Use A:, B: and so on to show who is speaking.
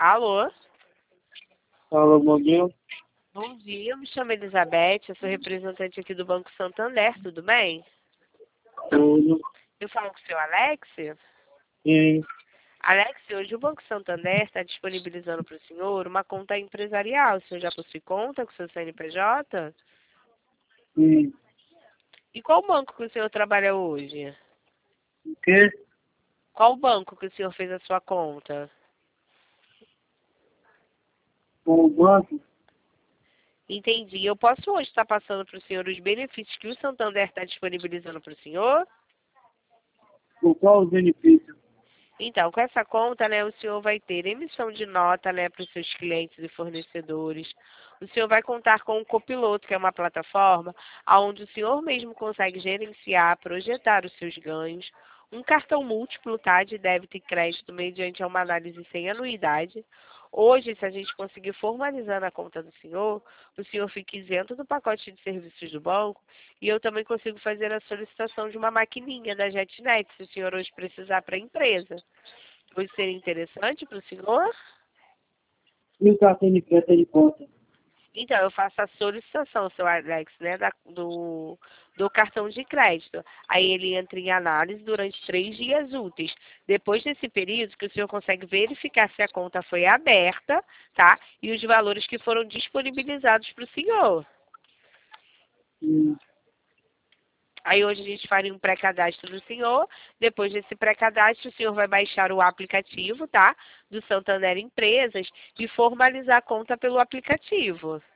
A: Alô?
B: Fala, bom dia.
A: Bom dia, eu me chamo Elizabeth, eu sou representante aqui do Banco Santander, tudo bem?
B: Tudo.
A: Eu falo com o seu Alex?
B: E,
A: Alex, hoje o Banco Santander está disponibilizando para o senhor uma conta empresarial. O senhor já possui conta com o seu CNPJ?
B: e
A: E qual banco que o senhor trabalha hoje?
B: o quê?
A: Qual banco que o senhor fez a sua conta?
B: O banco?
A: Entendi. Eu posso hoje estar passando para o senhor os benefícios que o Santander está disponibilizando para o senhor?
B: Por qual os benefícios?
A: Então, com essa conta, né, o senhor vai ter emissão de nota, né, para os seus clientes e fornecedores. O senhor vai contar com o Copiloto, que é uma plataforma onde o senhor mesmo consegue gerenciar, projetar os seus ganhos. Um cartão múltiplo, tá, de débito e crédito mediante uma análise sem anuidade. Hoje, se a gente conseguir formalizar na conta do senhor, o senhor fica isento do pacote de serviços do banco e eu também consigo fazer a solicitação de uma maquininha da JetNet, se o senhor hoje precisar para a empresa. Hoje seria interessante para o senhor?
B: E o cartão de crédito de conta?
A: Então, eu faço a solicitação, seu Alex, né, do cartão de crédito. Aí ele entra em análise durante 3 dias úteis. Depois desse período, que o senhor consegue verificar se a conta foi aberta, tá? E os valores que foram disponibilizados para o senhor.
B: E,
A: Aí hoje a gente faria um pré-cadastro do senhor. Depois desse pré-cadastro, o senhor vai baixar o aplicativo, tá? Do Santander Empresas e formalizar a conta pelo aplicativo.